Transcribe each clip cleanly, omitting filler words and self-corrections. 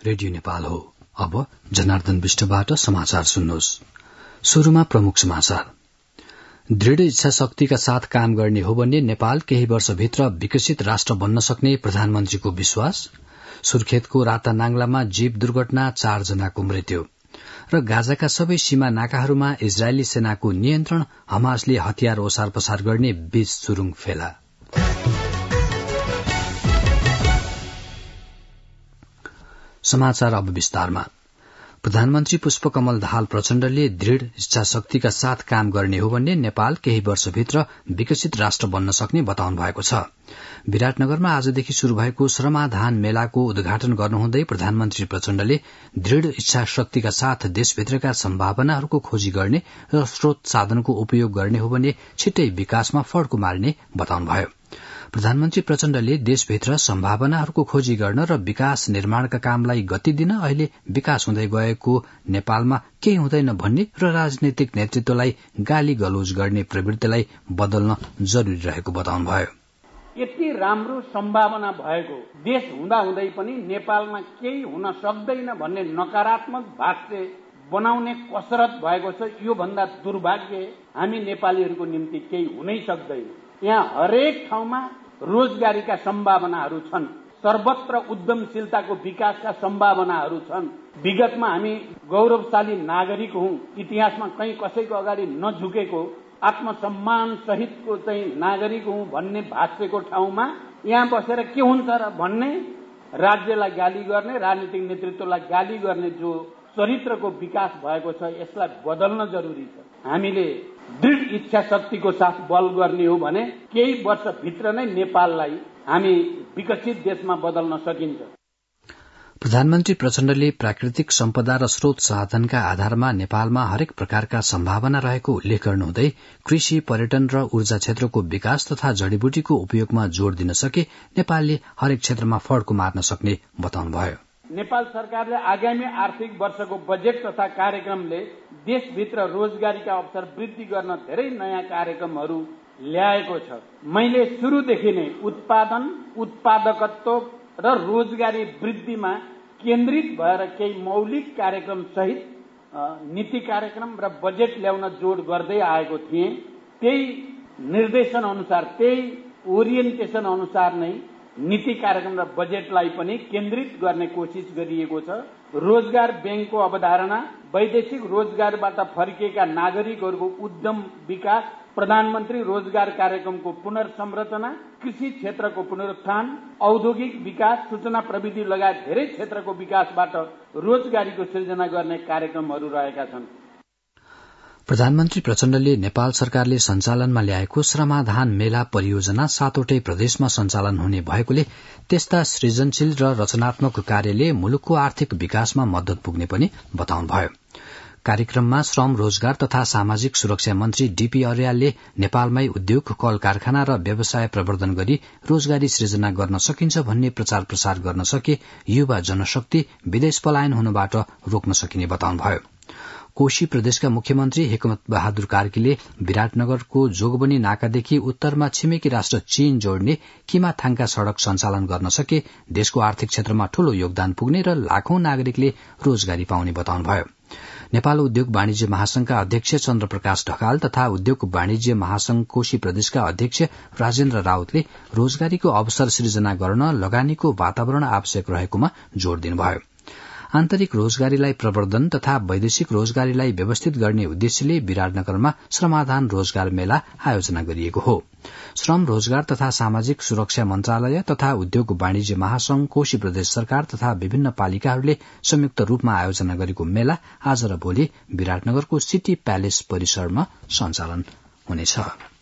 Radio Nepal हो। अब जनार्दन विष्टबाट समाचार सुन्नुहोस्। शुरूमा प्रमुख समाचार। दृढ़ इच्छा शक्तिका साथ काम गर्ने हो भने नेपाल केही वर्षभित्र विकसित राष्ट्र बन्न सक्ने प्रधानमन्त्रीको विश्वास। सुर्खेतको रातानाङ्लामा जीप दुर्घटना 4 जनाको मृत्यु र गाजाका सबै सीमा नाकाहरूमा इजरायली सेनाको नियन्त्रण। हमासले हतियार ओसार पसार गर्ने 20 सुरुङ फेला। समाचार अब विस्तारमा। प्रधानमन्त्री पुष्पकमल दाहाल प्रचण्डले दृढ़ इच्छा शक्तिका साथ काम गर्ने हो भने नेपाल केही वर्षभित्र विकसित राष्ट्र बन्न सक्ने बताउनु भएको छ। विराटनगरमा आजदेखि शुरू भएको श्रमाधान मेलाको उद्घाटन गर्नुहुँदै प्रधानमन्त्री प्रचण्डले दृढ़ इच्छा शक्तिका साथ देशभित्रका सम्भावनाहरूको खोजी गर्ने र स्रोत साधनको उपयोग गर्ने हो भने छिट्टै विकासमा फड्को मार्ने बताउनुभयो। प्रधानमन्त्री प्रचण्डले देशभित्र सम्भावनाहरूको खोजी गर्न र विकास निर्माणका कामलाई गति दिन अहिले विकास हुँदै गएको नेपालमा केही हुँदैन भन्ने र राजनीतिक नेतृत्वलाई गाली गलौज गर्ने प्रवृत्तिलाई बदल्न जरूरी रहेको बताउनुभयो। यति राम्रो सम्भावना भएको देश हुँदाहुँदै पनि नेपालमा केही हुन सक्दैन भन्ने नकारात्मक भाष्य बनाउने कसरत भएको छ। यो भन्दा दुर्भाग्य हामी नेपालीहरूको निम्ति केही हुनै सक्दैन। यहाँ हरेक ठाउँमा रोजगारीका सम्भावनाहरू छन्, सर्वत्र उद्यमशीलताको विकासका सम्भावनाहरू छन्। विगतमा हामी गौरवशाली नागरिक हौं, इतिहासमा कहीँ कसैको अगाडि नझुकेको आत्मसम्मान सहितको चाहिँ नागरिक हौं भन्ने भाष्यको ठाउँमा यहाँ बसेर के हुन्छ र भन्ने, राज्यलाई गाली गर्ने, राजनीतिक नेतृत्वलाई गाली गर्ने जो चरित्रको विकास भएको छ, यसलाई बदल्न जरुरी छ। हामीले दृढ़ इच्छा शक्तिको साथ बल गर्ने हो भने केही वर्षभित्र नै नेपाललाई हामी विकसित देशमा बदल्न सकिन्छ। प्रधानमन्त्री प्रचण्डले प्राकृतिक सम्पदा र स्रोत साधनका आधारमा नेपालमा हरेक प्रकारका सम्भावना रहेको उल्लेख गर्नुहुँदै कृषि, पर्यटन र ऊर्जा क्षेत्रको विकास तथा जड़ीबुटीको उपयोगमा जोड़ दिन सके नेपालले हरेक क्षेत्रमा फड्को मार्न सक्ने बताउनुभयो। नेपाल सरकारले आगामी आर्थिक वर्षको बजेट तथा कार्यक्रमले देशभित्र रोजगारीका अवसर वृद्धि गर्न धेरै नयाँ कार्यक्रमहरू ल्याएको छ। मैले शुरूदेखि नै उत्पादन, उत्पादकत्व र रोजगारी वृद्धिमा केन्द्रित भएर केही मौलिक कार्यक्रम सहित नीति कार्यक्रम र बजेट ल्याउन जोड़ गर्दै आएको थिएँ। त्यही निर्देशन अनुसार, त्यही ओरिएन्टेशन अनुसार नै नीति कार्यक्रम र बजेटलाई पनि केन्द्रित गर्ने कोशिश गरिएको छ। रोजगार बैंकको अवधारणा, वैदेशिक रोजगारबाट फर्किएका नागरिकहरूको उद्यम विकास, प्रधानमन्त्री रोजगार कार्यक्रमको पुनर्संरचना, कृषि क्षेत्रको पुनरुत्थान, औद्योगिक विकास, सूचना प्रविधि लगायत धेरै क्षेत्रको विकासबाट रोजगारीको सृजना गर्ने कार्यक्रमहरू रहेका छन्। प्रधानमन्त्री प्रचण्डले नेपाल सरकारले सञ्चालनमा ल्याएको श्रमाधान मेला परियोजना 7वटै प्रदेशमा सञ्चालन हुने भएकोले त्यस्ता सृजनशील र रचनात्मक कार्यले मुलुकको आर्थिक विकासमा मद्दत पुग्ने पनि बताउनुभयो। कार्यक्रममा श्रम, रोजगार तथा सामाजिक सुरक्षा मन्त्री डीपी अर्यालले नेपालमै उद्योग, कल कारखाना र व्यवसाय प्रवर्धन गरी रोजगारी सृजना गर्न सकिन्छ भन्ने प्रचार प्रसार गर्न सके युवा जनशक्ति विदेश पलायन हुनबाट रोक्न सकिने बताउनुभयो। कोशी प्रदेशका मुख्यमन्त्री हेकमत बहादुर कार्कीले विराटनगरको जोगबनी नाकादेखि उत्तरमा छिमेकी राष्ट्र चीन जोड्ने किमाथाङका सड़क सञ्चालन गर्न सके देशको आर्थिक क्षेत्रमा ठूलो योगदान पुग्ने र लाखौं नागरिकले रोजगारी पाउने बताउनुभयो। नेपाल उद्योग वाणिज्य महासंघका अध्यक्ष चन्द्रप्रकाश ढकाल तथा उद्योग वाणिज्य महासंघ कोशी प्रदेशका अध्यक्ष राजेन्द्र राउतले रोजगारीको अवसर सृजना गर्न लगानीको वातावरण आवश्यक रहेकोमा जोड़ दिनुभयो। आन्तरिक रोजगारीलाई प्रवर्धन तथा वैदेशिक रोजगारीलाई व्यवस्थित गर्ने उद्देश्यले विराटनगरमा श्रमाधान रोजगार मेला आयोजना गरिएको हो। श्रम, रोजगार तथा सामाजिक सुरक्षा मन्त्रालय तथा उद्योग वाणिज्य महासंघ, कोशी प्रदेश सरकार तथा विभिन्न पालिकाहरूले संयुक्त रूपमा आयोजना गरेको मेला आज र भोलि विराटनगरको सिटी प्यालेस परिसरमा सञ्चालन हुनेछ।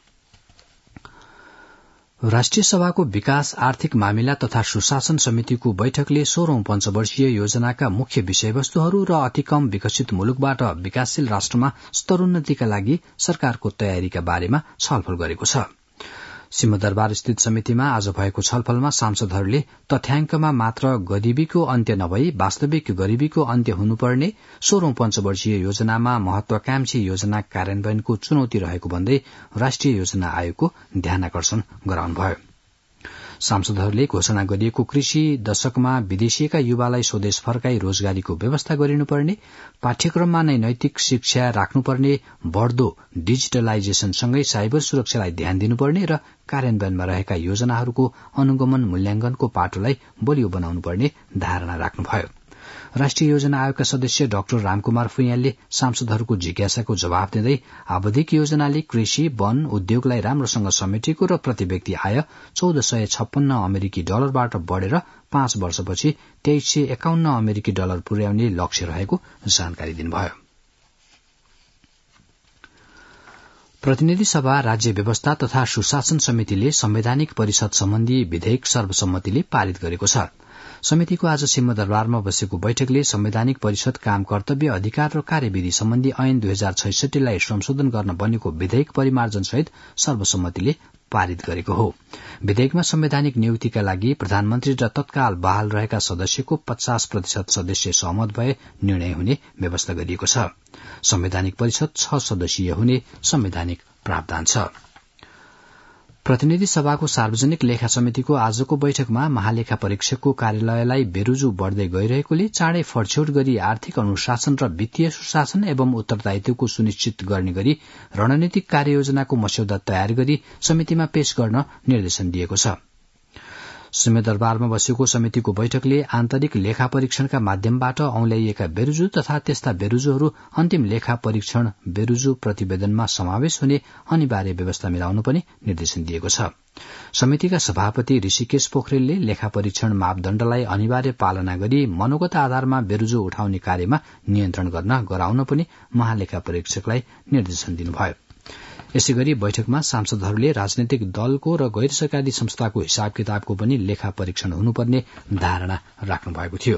राष्ट्रिय सभाको विकास, आर्थिक मामिला तथा सुशासन समितिको बैठकले 16औं पञ्चवर्षीय योजनाका मुख्य विषयवस्तुहरू र अति कम विकसित मुलुकबाट विकासशील राष्ट्रमा स्तरोन्नतिका लागि सरकारको तयारीका बारेमा छलफल गरेको छ। सिंहदरबार स्थित समितिमा आज भएको छलफलमा सांसदहरूले तथ्याङ्कमा मात्र गरीबीको अन्त्य नभई वास्तविक गरीबीको अन्त्य हुनुपर्ने 16औं पञ्चवर्षीय योजनामा महत्वाकांक्षी योजना कार्यान्वयनको चुनौती रहेको भन्दै राष्ट्रिय योजना आयोगको ध्यानाकर्षण गराउनुभयो। सांसदहरूले घोषणा गरिएको कृषि दशकमा विदेशिएका युवालाई स्वदेश फर्काई रोजगारीको व्यवस्था गरिनुपर्ने, पाठ्यक्रममा नै नैतिक शिक्षा राख्नुपर्ने, बढ़दो डिजिटलाइजेशनसँगै साइबर सुरक्षालाई ध्यान दिनुपर्ने र कार्यान्वयनमा रहेका योजनाहरूको अनुगमन मूल्याङ्कनको पाटोलाई बलियो बनाउनुपर्ने धारणा राख्नुभयो। राष्ट्रिय योजना आयोगका सदस्य डाक्टर रामकुमार फुयालले सांसदहरूको जिज्ञासाको जवाब दिँदै आवधिक योजनाले कृषि वन उद्योगलाई राम्रोसँग समेटेको र प्रति व्यक्ति आय $1456 बाट बढ़ेर 5 वर्षपछि $2351 पुर्याउने लक्ष्य रहेको जानकारी दिनुभयो। प्रतिनिधि सभा राज्य व्यवस्था तथा सुशासन समितिले संवैधानिक परिषद सम्बन्धी विधेयक सर्वसम्मतिले पारित गरेको छ। समितिको आज सिंहदरबारमा बसेको बैठकले संवैधानिक परिषद काम कर्तव्य अधिकार र कार्यविधि सम्बन्धी ऐन 2066 लाई संशोधन गर्न बनेको विधेयक परिमार्जन सहित सर्वसम्मतिले पारित गरेको हो। विधेयकमा संवैधानिक नियुक्तिका लागि प्रधानमन्त्री र तत्काल बहाल रहेका सदस्यको 50% सदस्य सहमत भए निर्णय हुने व्यवस्था गरिएको छ। संवैधानिक परिषद 6 सदस्यीय हुने संवैधानिक प्रावधान छ। प्रतिनिधि सभाको सार्वजनिक लेखा समितिको आजको बैठकमा महालेखा परीक्षकको कार्यालयलाई बेरुजु बढ़दै गइरहेकोले चाँडै फरछौट गरी आर्थिक अनुशासन र वित्तीय सुशासन एवं उत्तरदायित्वको सुनिश्चित गर्ने गरी रणनीतिक कार्ययोजनाको मस्यौदा तयार गरी समितिमा पेश गर्न निर्देशन दिएको छ। सिंहदरबारमा बसेको समितिको बैठकले आन्तरिक लेखा परीक्षणका माध्यमबाट औंल्याइएका बेरुजु तथा त्यस्ता बेरुजुहरू अन्तिम लेखा परीक्षण बेरुजु प्रतिवेदनमा समावेश हुने अनिवार्य व्यवस्था मिलाउनु पनि निर्देशन दिएको छ। समितिका सभापति ऋषिकेश पोखरेलले लेखा परीक्षण मापदण्डलाई अनिवार्य पालना गरी मनोगत आधारमा बेरुजु उठाउने कार्यमा नियन्त्रण गर्न गराउन पनि महालेखा परीक्षकलाई निर्देशन दिनुभयो। यसैगरी बैठकमा सांसदहरूले राजनैतिक दलको र गैर सरकारी संस्थाको हिसाब किताबको पनि लेखा परीक्षण हुनुपर्ने धारणा राख्नु भएको थियो।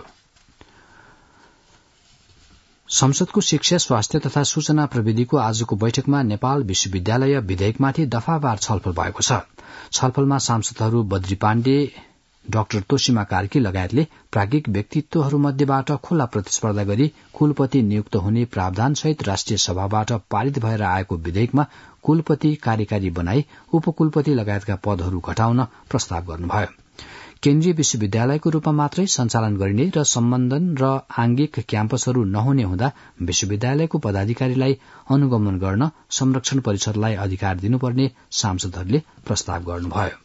संसदको शिक्षा स्वास्थ्य तथा सूचना प्रविधिको आजको बैठकमा नेपाल विश्वविद्यालय विधेयकमाथि दफावार छलफल भएको छ। छलफलमा सांसदहरू बद्री पाण्डे, डाक्टर तोसीमा कार्की लगायतले प्राज्ञिक व्यक्तित्वहरूमध्येबाट खुल्ला प्रतिस्पर्धा गरी कुलपति नियुक्त हुने प्रावधान सहित राष्ट्रिय सभाबाट पारित भएर आएको विधेयकमा कुलपति कार्यकारी बनाई उपकुलपति लगायतका पदहरू घटाउन प्रस्ताव गर्नुभयो। केन्द्रीय विश्वविद्यालयको रूपमा मात्रै सञ्चालन गरिने र सम्बन्धन र आंगिक क्याम्पसहरू नहुने हुँदा विश्वविद्यालयको पदाधिकारीलाई अनुगमन गर्न संरक्षण परिषदलाई अधिकार दिनुपर्ने सांसदहरूले प्रस्ताव गर्नुभयो।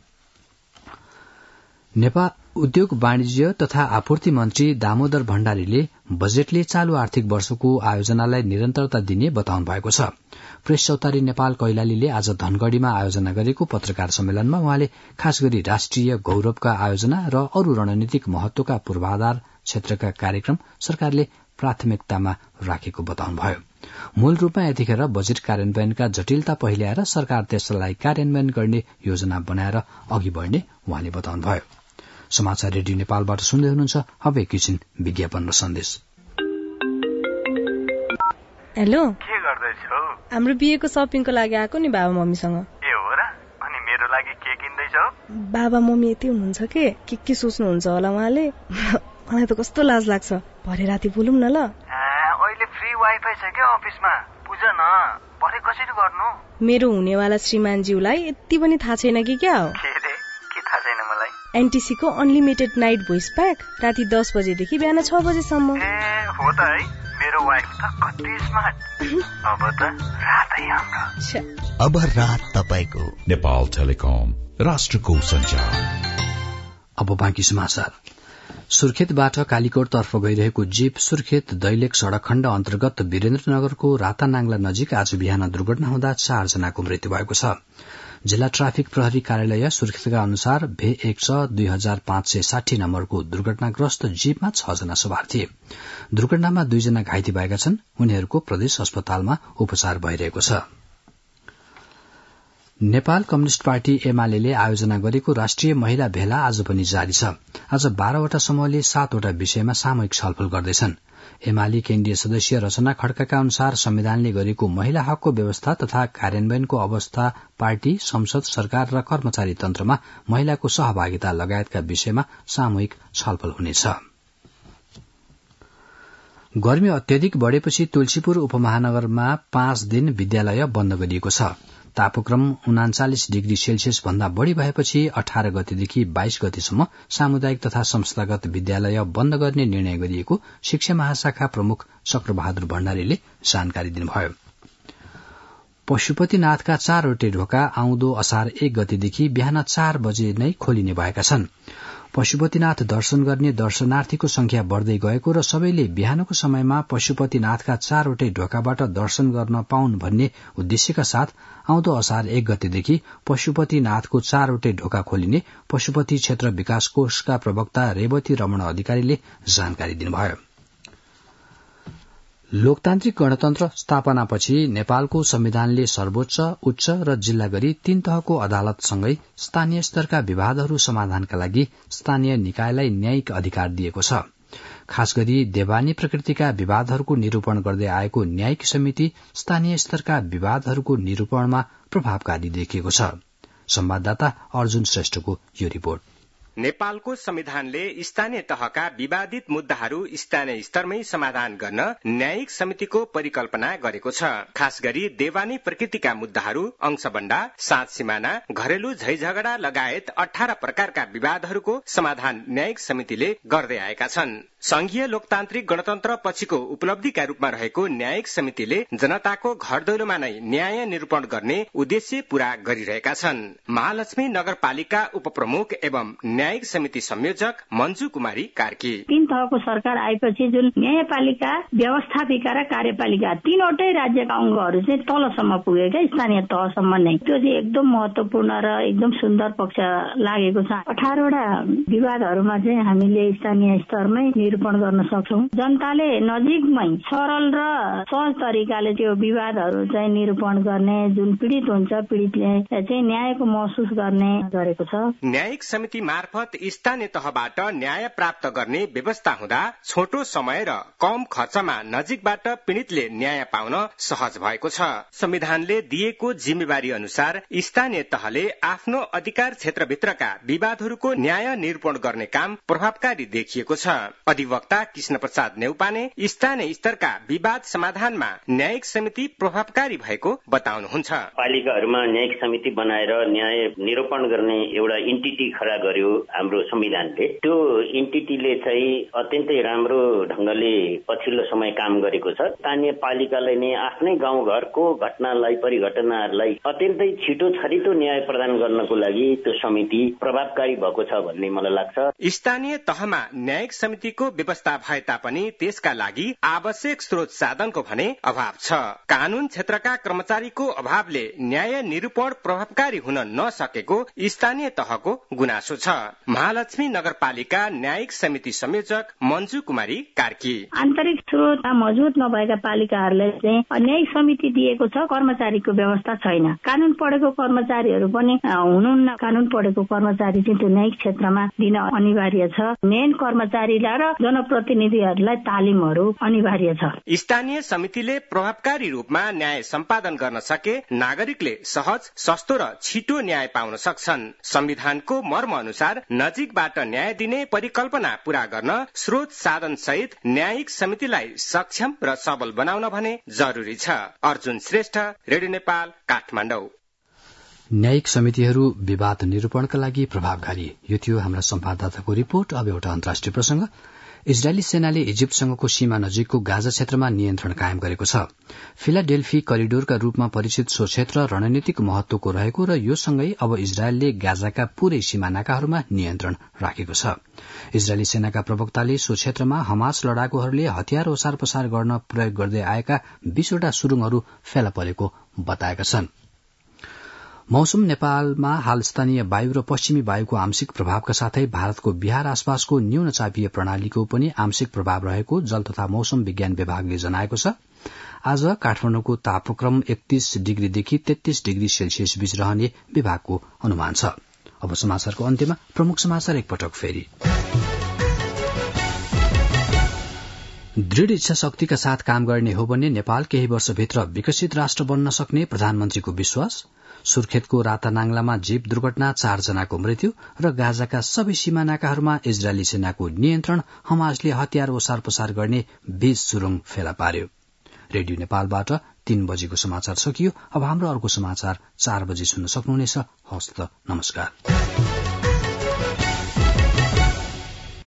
नेपाल उद्योग वाणिज्य तथा आपूर्ति मन्त्री दामोदर भण्डारीले बजेटले चालू आर्थिक वर्षको आयोजनालाई निरन्तरता दिने बताउनु भएको छ। प्रेस चौतारी नेपाल कैलालीले आज धनगढ़ीमा आयोजना गरेको पत्रकार सम्मेलनमा उहाँले खास गरी राष्ट्रिय गौरवका आयोजना र अरू रणनीतिक महत्वका पूर्वाधार क्षेत्रका कार्यक्रम सरकारले प्राथमिकतामा राखेको बताउनुभयो। मूल रूपमा यतिखेर बजेट कार्यान्वयनका जटिलता पहिल्याएर सरकार त्यसलाई कार्यान्वयन गर्ने योजना बनाएर अघि बढ़ने उहाँले बताउनुभयो। समाचार रेडियो नेपालबाट सुन्दै हुनुहुन्छ। अब एकैछिन विज्ञापन र सन्देश। हेलो, के गर्दैछौ? हाम्रो बिहेको शपिङको लागि आएको नि बाबा मम्मीसँग। ए हो र? अनि मेरो लागि के किन्दैछौ? बाबा मम्मी यति हुनुहुन्छ के सोच्नुहुन्छ होला उहाँले। मलाई त कस्तो लाज लाग्छ। भरे राति बोलौँ न ल। अहिले फ्री वाइफाई छ के अफिसमा? बुझ न, भरे कसरी गर्नु? मेरो हुनेवाला श्रीमानज्यूलाई यति पनि थाहा छैन कि क्या हो? के रे? के थाहा छैन मलाई? एनटीसी को अनलिमिटेड नाइट भोइस प्याक राति 10 बजेदेखि बिहान 6 बजेसम्म। ए हो त है, मेरो वाइफ त कति स्मार्ट। अब त रातै हाम्रो। अब रात तपाईको। नेपाल टेलिकम, राष्ट्रको सञ्चार। अब बाँकी समाचार। सुर्खेतबाट कालीकोटतर्फ गइरहेको जीप सुर्खेत दैलेख सड़क खण्ड अन्तर्गत वीरेन्द्रनगरको रातानाङ्ला नजिक आज बिहान दुर्घटना हुँदा 4 जनाको मृत्यु भएको छ। जिल्ला ट्राफिक प्रहरी कार्यालय सुर्खेतका अनुसार V1 2560 नम्बरको दुर्घटनाग्रस्त जीपमा 6 जना सवार थिए। दुर्घटनामा 2 जना घाइते भएका छन्। उनीहरूको प्रदेश अस्पतालमा उपचार भइरहेको छ। नेपाल कम्युनिष्ट पार्टी एमाले आयोजना गरेको राष्ट्रिय महिला भेला आज पनि जारी छ। आज 12 वटा समूहले 7 वटा विषयमा सामूहिक छलफल गर्दैछन्। एमाले केन्द्रीय सदस्य रचना खड्काका अनुसार संविधानले गरेको महिला हकको व्यवस्था तथा कार्यान्वयनको अवस्था, पार्टी, संसद, सरकार र कर्मचारी तन्त्रमा महिलाको सहभागिता लगायतका विषयमा सामूहिक छलफल हुनेछ। गर्मी अत्यधिक बढ़ेपछि तुलसीपुर उपमहानगरमा 5 दिन विद्यालय बन्द गरिएको छ। तापक्रम 39 डिग्री सेल्सियस भन्दा बढ़ी भएपछि 18 गतेदेखि 22 गतेसम्म सामुदायिक तथा संस्थागत विद्यालय बन्द गर्ने निर्णय गरिएको शिक्षा महाशाखा प्रमुख चक्रबहादुर भण्डारीले जानकारी दिनुभयो। पशुपतिनाथका 4वटै ढोका आउँदो असार 1 गतेदेखि बिहान 4 बजे नै खोलिने भएका छन्। पशुपतिनाथ दर्शन गर्ने दर्शनार्थीको संख्या बढ़दै गएको र सबैले बिहानको समयमा पशुपतिनाथका 4वटै ढोकाबाट दर्शन गर्न पाउन् भन्ने उद्देश्यका साथ आउँदो असार 1 गतेदेखि पशुपतिनाथको 4वटै ढोका खोलिने पशुपति क्षेत्र विकास कोषका प्रवक्ता रेवती रमण अधिकारीले जानकारी दिनुभयो। लोकतान्त्रिक गणतन्त्र स्थापनापछि नेपालको संविधानले सर्वोच्च, उच्च र जिल्ला गरी 3 तहको अदालतसँगै स्थानीय स्तरका विवादहरू समाधानका लागि स्थानीय निकायलाई न्यायिक अधिकार दिएको छ। खास गरी देवानी प्रकृतिका विवादहरूको निरूपण गर्दै आएको न्यायिक समिति स्थानीय स्तरका विवादहरूको निरूपणमा प्रभावकारी देखिएको छ। संवाददाता अर्जुन श्रेष्ठको यो रिपोर्ट। नेपालको संविधानले स्थानीय तहका विवादित मुद्दाहरू स्थानीय स्तरमै समाधान गर्न न्यायिक समितिको परिकल्पना गरेको छ। खास गरी देवानी प्रकृतिका मुद्दाहरू, अंशबण्डा, सात सिमाना, घरेलु झैझगडा लगायत 18 प्रकारका विवादहरूको समाधान न्यायिक समितिले गर्दै आएका छन्। संघीय लोकतान्त्रिक गणतन्त्र पछिको उपलब्धिका रूपमा रहेको न्यायिक समितिले जनताको घर दैलोमा नै न्याय निरूपण गर्ने उद्देश्य पूरा गरिरहेका छन्। महालक्ष्मी नगरपालिका उपप्रमुख एवं न्यायिक समिति संयोजक मञ्जु कुमारी कार्की। 3 तहको सरकार आएपछि जुन न्यायपालिका, व्यवस्थापिका र कार्यपालिका 3वटै राज्यका अंगहरू चाहिँ तलसम्म पुगेका, स्थानीय तहसम्म नै। त्यो चाहिँ एकदम महत्वपूर्ण र एकदम सुन्दर पक्ष लागेको छ। 18वटा विवादहरूमा चाहिँ हामीले स्थानीय स्तरमै निरूपण गर्न सक्छौं। जनताले नजिकमै सरल र सहज तरिकाले त्यो विवादहरू चाहिँ निरूपण गर्ने, जुन पीडित हुन्छ पीडितले चाहिँ न्यायको महसुस गर्ने गरेको छ। न्यायिक समिति मार्फत स्थानीय तहबाट न्याय प्राप्त गर्ने व्यवस्था हुँदा छोटो समय र कम खर्चमा नजिकबाट पीडितले न्याय पाउन सहज भएको छ। संविधानले दिएको जिम्मेवारी अनुसार स्थानीय तहले आफ्नो अधिकार क्षेत्रभित्रका विवादहरूको न्याय निरूपण गर्ने काम प्रभावकारी देखिएको छ। अधिवक्ता कृष्ण प्रसाद नेउपाने स्थानीय स्तरका विवाद समाधानमा न्यायिक समिति प्रभावकारी भएको बताउनुहुन्छ। पालिकाहरूमा न्यायिक समिति बनाएर न्याय निरूपण गर्ने एउटा इन्टिटी खडा गर्यो हाम्रो संविधानले। त्यो इन्टिटीले चाहिँ अत्यन्तै राम्रो ढंगले पछिल्लो समय काम गरेको छ। स्थानीय पालिकाले नै आफ्नै गाउँघरको घटनालाई, परिघटनाहरूलाई अत्यन्तै छिटो छरितो न्याय प्रदान गर्नको लागि त्यो समिति प्रभावकारी भएको छ भन्ने मलाई लाग्छ। स्थानीय तहमा न्यायिक समितिको व्यवस्था भए तापनि त्यसका लागि आवश्यक स्रोत साधनको भने अभाव छ। कानून क्षेत्रका कर्मचारीको अभावले न्याय निरूपण प्रभावकारी हुन नसकेको स्थानीय तहको गुनासो छ। महालक्ष्मी नगरपालिका न्यायिक समिति संयोजक मञ्जु कुमारी कार्की। आन्तरिक स्रोत मजबुत नभएका पालिकाहरूले चाहिँ न्यायिक समिति दिएको छ, कर्मचारीको व्यवस्था छैन। कानून पढेको कर्मचारीहरू पनि हुनुहुन्न। कानून पढेको कर्मचारी चाहिँ त्यो न्यायिक क्षेत्रमा दिन अनिवार्य छ। मेन कर्मचारीलाई र जनप्रतिनिधिहरूलाई तालिमहरू अनिवार्य छ। स्थानीय समितिले प्रभावकारी रूपमा न्याय सम्पादन गर्न सके नागरिकले सहज, सस्तो र छिटो न्याय पाउन सक्छन्। संविधानको मर्म अनुसार नजिकबाट न्याय दिने परिकल्पना पूरा गर्न स्रोत साधन सहित न्यायिक समितिलाई सक्षम र सबल बनाउन भने जरुरी छ। अर्जुन श्रेष्ठ, रेडियो नेपाल, काठमाडौँ। न्यायिक समितिहरू विवाद निरूपणका लागि प्रभावकारी। यो थियो हाम्रा संवाददाताको रिपोर्ट। अब एउटा अन्तर्राष्ट्रिय प्रसंग। इजरायली सेनाले इजिप्टसँगको सीमा नजिकको गाजा क्षेत्रमा नियन्त्रण कायम गरेको छ। फिलाडेल्फी करिडोरका रूपमा परिचित सो क्षेत्र रणनीतिक महत्वको रहेको र यो सँगै अब इजरायलले गाजाका पूरै सीमानाकाहरूमा नियन्त्रण राखेको छ। इजरायली सेनाका प्रवक्ताले सो क्षेत्रमा हमास लडाकुहरूले हतियार ओसार पसार गर्न प्रयोग गर्दै आएका 20वटा सुरुङहरू फेला परेको बताएका छन्। मौसम नेपालमा हाल स्थानीय वायु र पश्चिमी वायुको आंशिक प्रभावका साथै भारतको बिहार आसपासको न्यून चापीय प्रणालीको पनि आंशिक प्रभाव रहेको जल तथा मौसम विज्ञान विभागले जनाएको छ। आज काठमाडौँको तापक्रम 31 डिग्रीदेखि 33 डिग्री सेल्सियस बीच रहने विभागको अनुमान छ। अब समाचारको अन्त्यमा प्रमुख समाचार एकपटक फेरि। दृढ़ इच्छा शक्तिका साथ काम गर्ने हो भने नेपाल केही वर्षभित्र विकसित राष्ट्र बन्न सक्ने प्रधानमन्त्रीको विश्वास। सुर्खेतको रातानाङ्लामा जीप दुर्घटना 4 जनाको मृत्यु र गाजाका सबै सीमानाकाहरूमा इजरायली सेनाको नियन्त्रण। हमासले हतियार ओसार पसार गर्ने 20 सुरुङ फेला पार्यो। रेडियो नेपालबाट 3 बजेको समाचार सकियो। अब हाम्रो अर्को समाचार 4 बजे सुन्न सक्नुहुनेछ। हस्त नमस्कार।